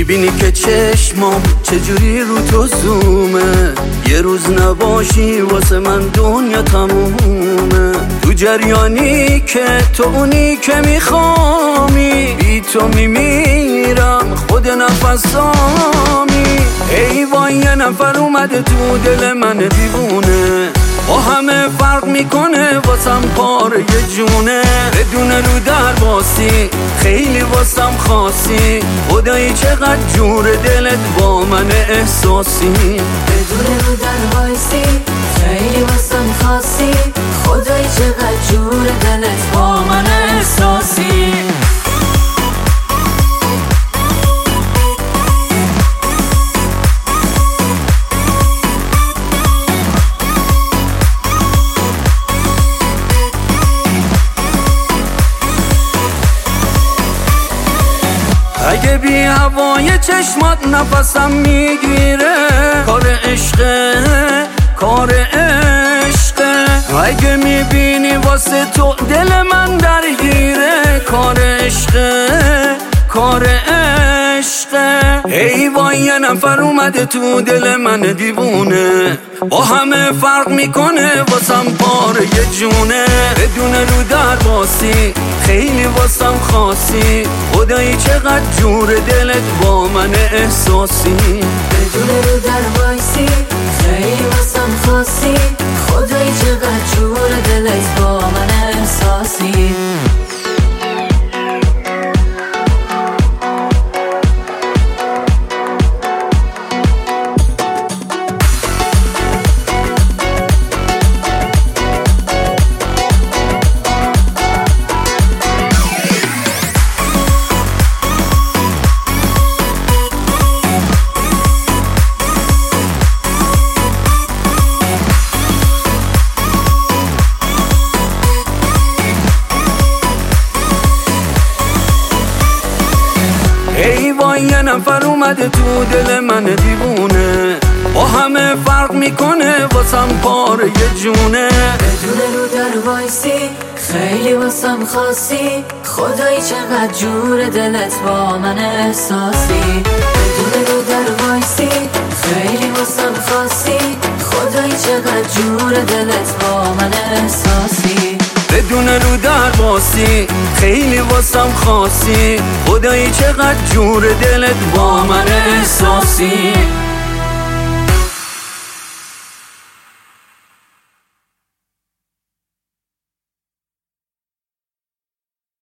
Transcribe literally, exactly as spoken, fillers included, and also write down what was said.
میبینی که چشمام چجوری رو تو زومه، یه روز نباشی واسه من دنیا تمومه. تو جریانی که تو اونی که میخوامی، بی تو میمیرم خود نفسامی. ای وای یه نفر اومده تو دل من دیوونه، با همه فرق میکنه واسم پاره جونه. بدون رو در باسی خیلی واسم خاصی، خدایی چقدر جور دلت با من احساسی. بدون رو در وایسی خیلی واسم خاصی، خدایی چقدر جور دلت با من احساسی. اگه بی هوای چشمات نفسم میگیره، کار عشقه کار عشقه. اگه میبینی واسه تو دل من درگیره، کار عشقه کار عشقه. ای وای یه نفر اومده تو دل من دیوونه، با همه فرق میکنه واسم پاره جونه. بدون رو در باسی خیلی واسم خاصی، خدایی چقدر جور دلت با من احساسی. بدون رو در وایسی خیلی واسم خاصی، خدایی چقدر جور دلت با من احساسی. ای وای یه نفر اومده تو دل من دیوونه، با همه فرق میکنه واسم پاره جونه. بدون رو در وایسی خیلی واسم خاصی، خدایی چقدر جور دلت با من احساسی. بدون رو در وایسی خیلی واسم خاصی، خدایی چقدر جور دلت با من احساسی. بدون رو در باسی خیلی واسم خاصی، خدایی چقدر جور دلت با من احساسی.